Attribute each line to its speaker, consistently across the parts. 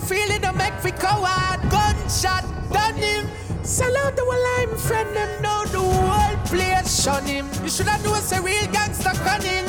Speaker 1: feeling to make we coward. Gunshot, done him. Sell out the whole I'm friend them now the whole place shun him. You should have known say real gangster cunning.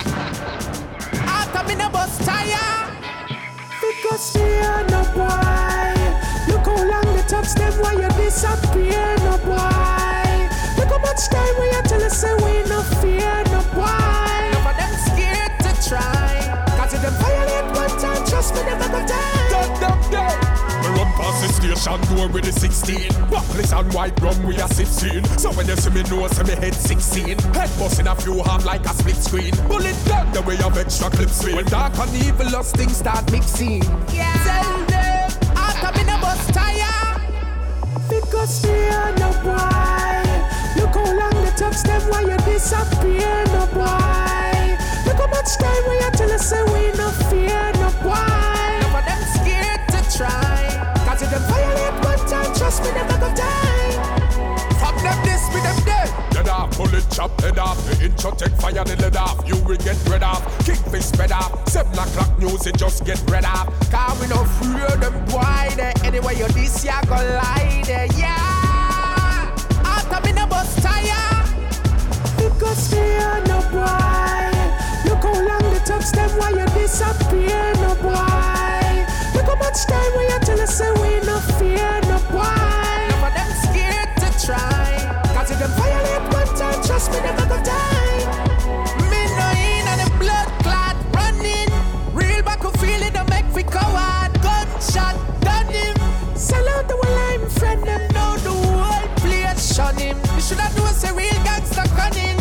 Speaker 1: After me no bus tire. Because fear no boy. Look how long the touch them while you disappear no boy. Look how much time we are tell us say we no fear no boy. None of them scared to try. Cause if them violate one time, trust me never go die. Done.
Speaker 2: We run past the station door with the 16. Buckless and white rum we are 16. So when you see me know, say me head 16. Head busting a few harm like a split screen. Bullet down the way of extra clips when dark and evil us things start mixing.
Speaker 1: Yeah. Tell them, after me no bus tire. Because fear no boy. Look how long the touch them while you disappear no boy. Look how much time we are tell us say we no fear no boy. None of them scared to try. Cause if them violate one time, trust me never go die.
Speaker 2: Fuck them this with them dead. Dead off, bullet chop head off. The intro take fire the lead off. You will get red off. Kingfish spread off. 7 o'clock news it just get red off.
Speaker 1: Cause we no fear them boy there. Anyway you this ya go lie there. Yeah. After me no bus tire. Because fear no boy. Look how long the touch them while you disappear no boy. Look how much time we are tell us say we no fear no boy. None of them scared to try. Cause if them violate one time, trust me never go die. Me no in on the blood clot running. Real back who feel it don't make we coward. Gunshot done him. Sell out the whole I'm friend them now the whole place shun him. You should have known say real gangster cunning.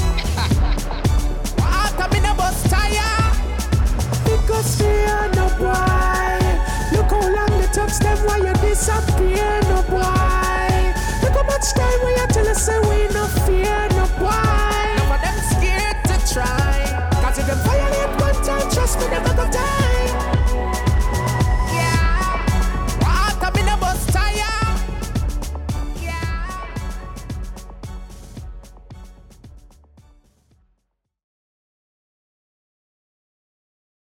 Speaker 1: After me no bus tire. Because fear no boy. Look how long the touch them while you disappear no boy. Look how much time we are tell us say we no fear no boy. None of them scared to try. Cause if them violate one time, trust me never